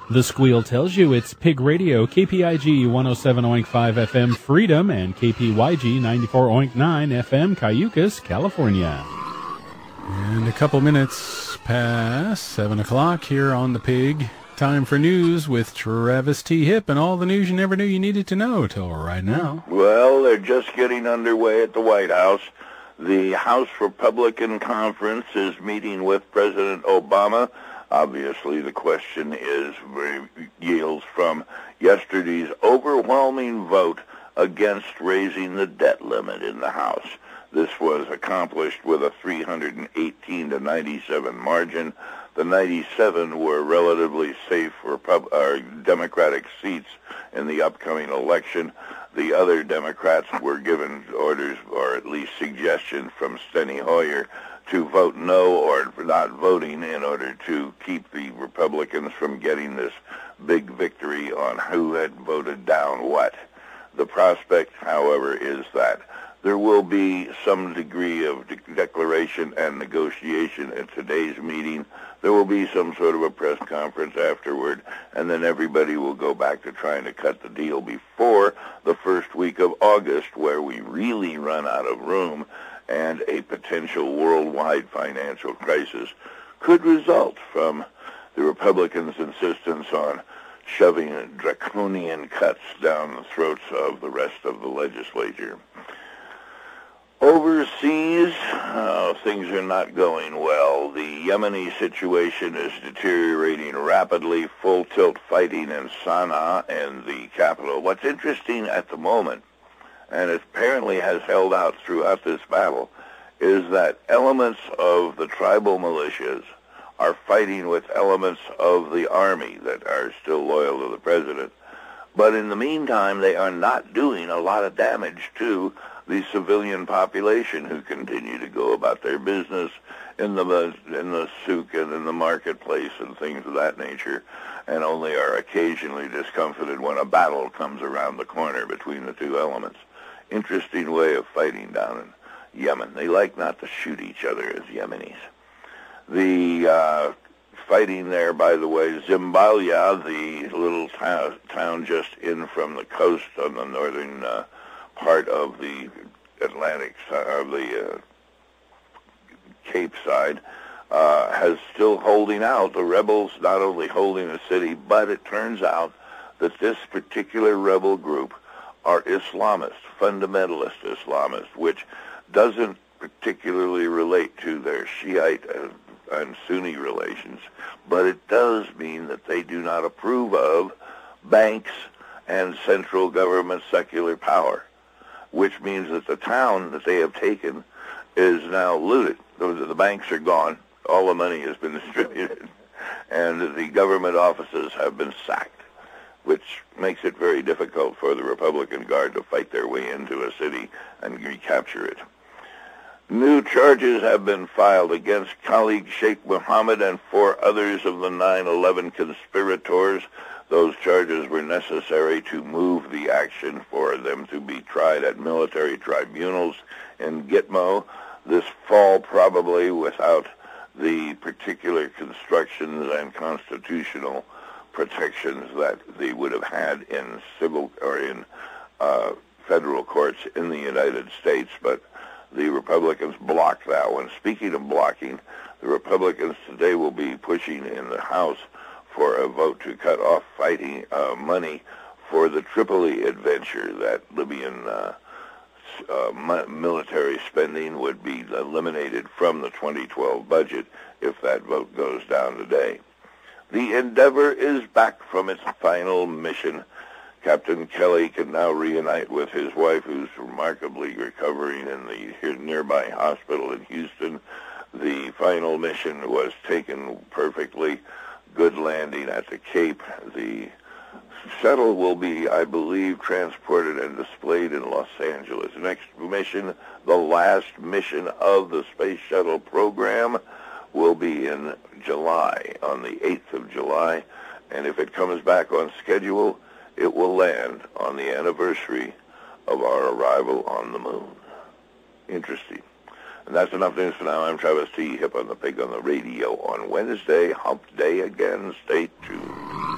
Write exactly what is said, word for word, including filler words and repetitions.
The squeal tells you it's Pig Radio, K P I G one oh seven point five F M Freedom and K P Y G ninety-four point nine F M Cayucas, California. And a couple minutes past seven o'clock here on the Pig. Time for news with Travis T. Hipp and all the news you never knew you needed to know till right now. Well, they're just getting underway at the White House. The House Republican Conference is meeting with President Obama. Obviously, the question is yields from yesterday's overwhelming vote against raising the debt limit in the House. This was accomplished with a three hundred eighteen to ninety-seven margin. The ninety-seven were relatively safe for pub, uh, Democratic seats in the upcoming election. The other Democrats were given orders, or at least suggestions from Steny Hoyer, to vote no or not voting in order to keep the Republicans from getting this big victory on who had voted down what. The prospect, however, is that there will be some degree of de- declaration and negotiation at today's meeting. There will be some sort of a press conference afterward, and then everybody will go back to trying to cut the deal before the first week of August, where we really run out of room and a potential worldwide financial crisis could result from the Republicans' insistence on shoving draconian cuts down the throats of the rest of the legislature. Overseas, uh, things are not going well. The Yemeni situation is deteriorating rapidly, full tilt fighting in Sana'a and the capital. What's interesting at the moment, and it apparently has held out throughout this battle, is that elements of the tribal militias are fighting with elements of the army that are still loyal to the president. But in the meantime, they are not doing a lot of damage to the civilian population who continue to go about their business in the in the souk and in the marketplace and things of that nature, and only are occasionally discomfited when a battle comes around the corner between the two elements. Interesting way of fighting down in Yemen. They like not to shoot each other as Yemenis. The uh, fighting there, by the way, Zimbalya, the little town, town just in from the coast on the northern uh, part of the Atlantic, of the uh, Cape side, uh, has still holding out. The rebels not only holding the city, but it turns out that this particular rebel group are Islamists, fundamentalist Islamists, which doesn't particularly relate to their Shiite and, and Sunni relations, but it does mean that they do not approve of banks and central government secular power, which means that the town that they have taken is now looted. The, the banks are gone. All the money has been distributed, and the government offices have been sacked, which makes it very difficult for the Republican Guard to fight their way into a city and recapture it. New charges have been filed against colleague Sheikh Mohammed and four others of the nine eleven conspirators. Those charges were necessary to move the action for them to be tried at military tribunals in Gitmo this fall, probably without the particular constructions and constitutional protections that they would have had in civil or in uh, federal courts in the United States, but the Republicans blocked that one. Speaking of blocking, the Republicans today will be pushing in the House for a vote to cut off fighting uh, money for the Tripoli adventure. That Libyan uh, uh, military spending would be eliminated from the twenty twelve budget if that vote goes down today. The Endeavour is back from its final mission. Captain Kelly can now reunite with his wife, who's remarkably recovering in the nearby hospital in Houston. The final mission was taken perfectly. Good landing at the Cape. The shuttle will be, I believe, transported and displayed in Los Angeles. Next mission, the last mission of the Space Shuttle program, will be in July, on the eighth of July. And if it comes back on schedule, it will land on the anniversary of our arrival on the moon. Interesting. And that's enough news for now. I'm Travis T. Hipp on the Pig on the Radio on Wednesday. Hump Day again. Stay tuned.